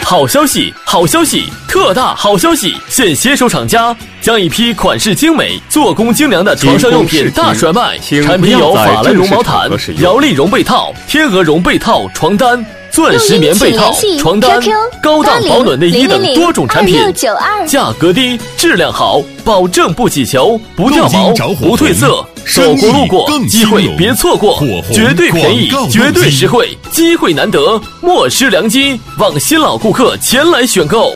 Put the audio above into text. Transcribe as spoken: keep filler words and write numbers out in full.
好消息，好消息，特大好消息！现携手厂家将一批款式精美、做工精良的床上用品大甩卖，产品有法兰绒毛毯、摇粒绒被套、天鹅绒被套、床单、钻石棉被套、床单、高档保暖内衣等多种产品，价格低，质量好，保证不起球，不掉毛，不褪色。走过路过，机会别错过，绝对便宜，绝对实惠，机会难得，莫失良机，望新老顾客前来选购。